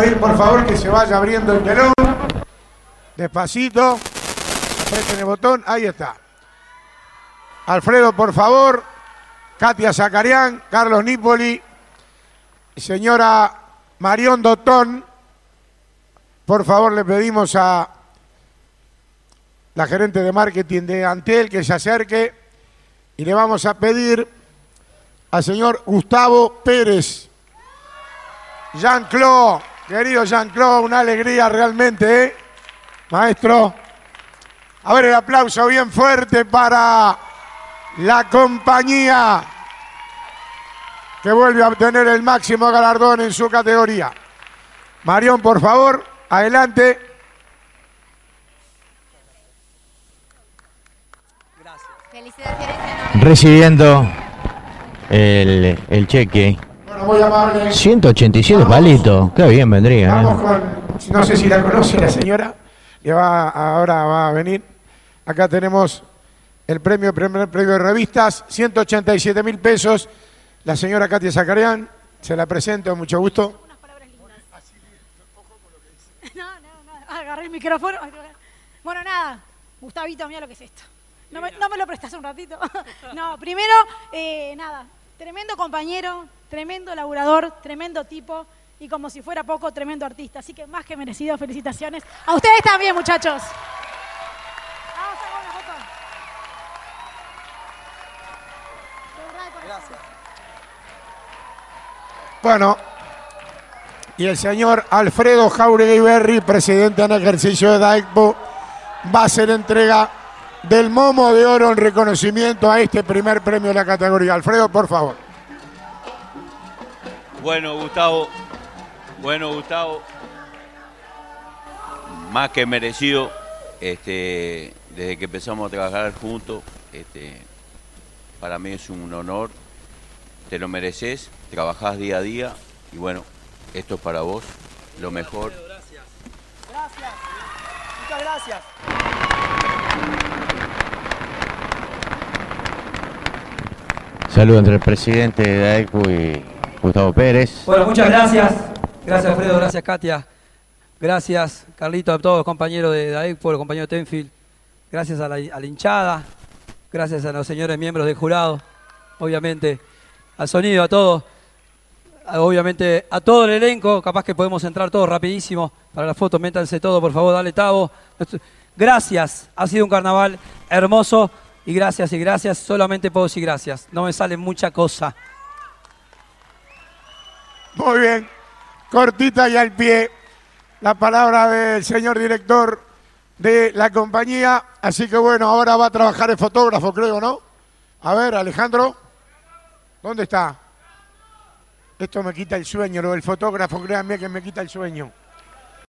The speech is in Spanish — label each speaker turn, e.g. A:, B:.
A: pedir por favor que se vaya abriendo el telón. Despacito. Aprieten el botón. Ahí está. Alfredo, por favor. Katia Zacarián, Carlos Nípoli, señora Marión Dotón. Por favor, le pedimos a la gerente de marketing de Antel que se acerque y le vamos a pedir al señor Gustavo Pérez. Jean-Claude, querido Jean-Claude, una alegría realmente, ¿eh? Maestro. A ver el aplauso bien fuerte para la compañía que vuelve a obtener el máximo galardón en su categoría. Marión, por favor, adelante.
B: Gracias.
C: Felicidades.
D: Recibiendo el cheque.
A: Bueno, muy amable.
D: 187 palitos. Qué bien vendría.
A: Vamos con, no sé si la conoce la señora, que ahora va a venir. Acá tenemos el primer premio de revistas, 187.000 pesos. La señora Katia Zacarián, se la presento, mucho gusto.
E: Unas palabras lindas. No, agarré el micrófono. Bueno, nada, Gustavito, mira lo que es esto. ¿No me lo prestas un ratito? No, primero, nada, tremendo compañero, tremendo laburador, tremendo tipo y como si fuera poco, tremendo artista. Así que más que merecido, felicitaciones. A ustedes también, muchachos. Vamos a hacer una foto.
B: Gracias.
A: Bueno, y el señor Alfredo Jauregui Berry, presidente en ejercicio de DAECPO, va a hacer entrega del Momo de Oro en reconocimiento a este primer premio de la categoría. Alfredo, por favor.
F: Bueno, Gustavo, más que merecido, desde que empezamos a trabajar juntos, para mí es un honor, te lo mereces, trabajás día a día y bueno, esto es para vos, lo mejor.
B: Gracias. Gracias. Muchas gracias.
D: Saludo entre el presidente de AECPO y Gustavo Pérez.
B: Bueno, muchas gracias. Gracias, Alfredo. Gracias, Katia. Gracias, Carlito, a todos los compañeros de AECPO, los compañeros de Tenfield. Gracias a la hinchada. Gracias a los señores miembros del jurado. Obviamente, al sonido, a todos. Obviamente, a todo el elenco. Capaz que podemos entrar todos rapidísimo para la foto. Métanse todo, por favor. Dale, Tavo. Gracias. Ha sido un carnaval hermoso. Y gracias, y gracias. Solamente puedo decir gracias. No me sale mucha cosa.
A: Muy bien, cortita y al pie la palabra del señor director de la compañía. Así que bueno, ahora va a trabajar el fotógrafo, creo, ¿no? A ver, Alejandro, ¿dónde está? Esto me quita el sueño, lo del fotógrafo, créanme que me quita el sueño.